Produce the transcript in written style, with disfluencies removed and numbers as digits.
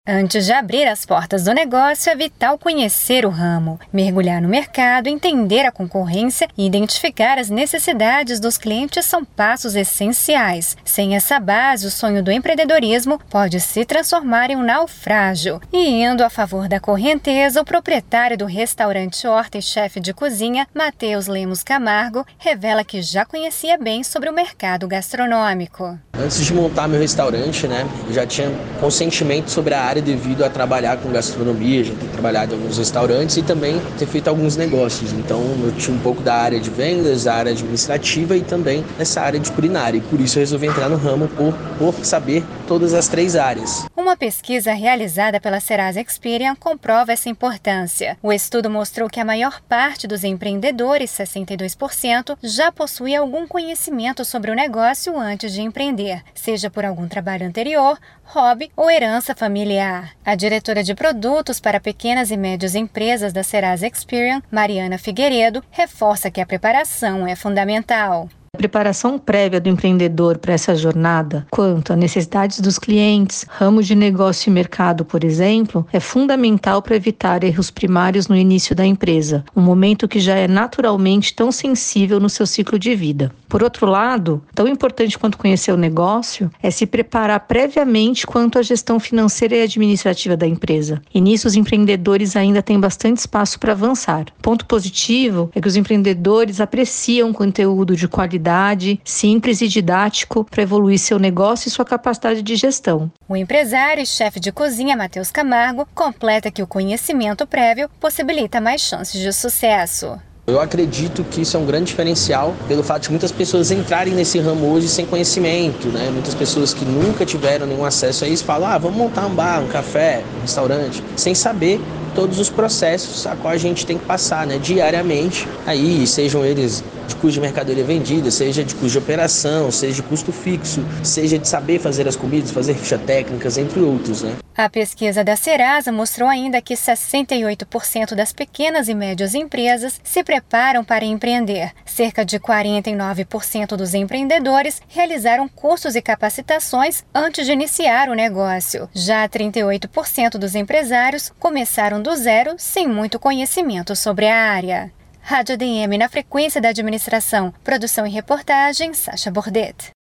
Antes de abrir as portas do negócio, é vital conhecer o ramo, mergulhar no mercado, entender a concorrência e identificar as necessidades dos clientes são passos essenciais. Sem essa base, o sonho do empreendedorismo pode se transformar em um naufrágio. E indo a favor da correnteza, o proprietário do restaurante Horta e chefe de cozinha, Matheus Lemos Camargo, revela que já conhecia bem sobre o mercado gastronômico. Antes de montar meu restaurante, eu já tinha consentimento sobre a área devido a trabalhar com gastronomia, já ter trabalhado em alguns restaurantes e também ter feito alguns negócios. Então eu tinha um pouco da área de vendas, da área administrativa e também essa área de culinária. E por isso eu resolvi entrar no ramo por saber todas as três áreas. Uma pesquisa realizada pela Serasa Experian comprova essa importância. O estudo mostrou que a maior parte dos empreendedores, 62%, já possui algum conhecimento sobre o negócio antes de empreender, seja por algum trabalho anterior, hobby ou herança familiar. A diretora de produtos para pequenas e médias empresas da Serasa Experian, Mariana Figueiredo, reforça que a preparação é fundamental. A preparação prévia do empreendedor para essa jornada, quanto a necessidades dos clientes, ramo de negócio e mercado, por exemplo, é fundamental para evitar erros primários no início da empresa, um momento que já é naturalmente tão sensível no seu ciclo de vida. Por outro lado, tão importante quanto conhecer o negócio é se preparar previamente quanto à gestão financeira e administrativa da empresa. E nisso os empreendedores ainda têm bastante espaço para avançar. Ponto positivo é que os empreendedores apreciam conteúdo de qualidade simples e didático para evoluir seu negócio e sua capacidade de gestão. O empresário e chefe de cozinha Matheus Camargo completa que o conhecimento prévio possibilita mais chances de sucesso. Eu acredito que isso é um grande diferencial pelo fato de muitas pessoas entrarem nesse ramo hoje sem conhecimento, Muitas pessoas que nunca tiveram nenhum acesso a isso falam, vamos montar um bar, um café, um restaurante, sem saber todos os processos a qual a gente tem que passar, diariamente, aí sejam eles de custo de mercadoria vendida, seja de custo de operação, seja de custo fixo, seja de saber fazer as comidas, fazer ficha técnicas, entre outros, A pesquisa da Serasa mostrou ainda que 68% das pequenas e médias empresas se preparam para empreender. Cerca de 49% dos empreendedores realizaram cursos e capacitações antes de iniciar o negócio. Já 38% dos empresários começaram do zero sem muito conhecimento sobre a área. Rádio DM na frequência da administração. Produção e reportagem, Sacha Bordet.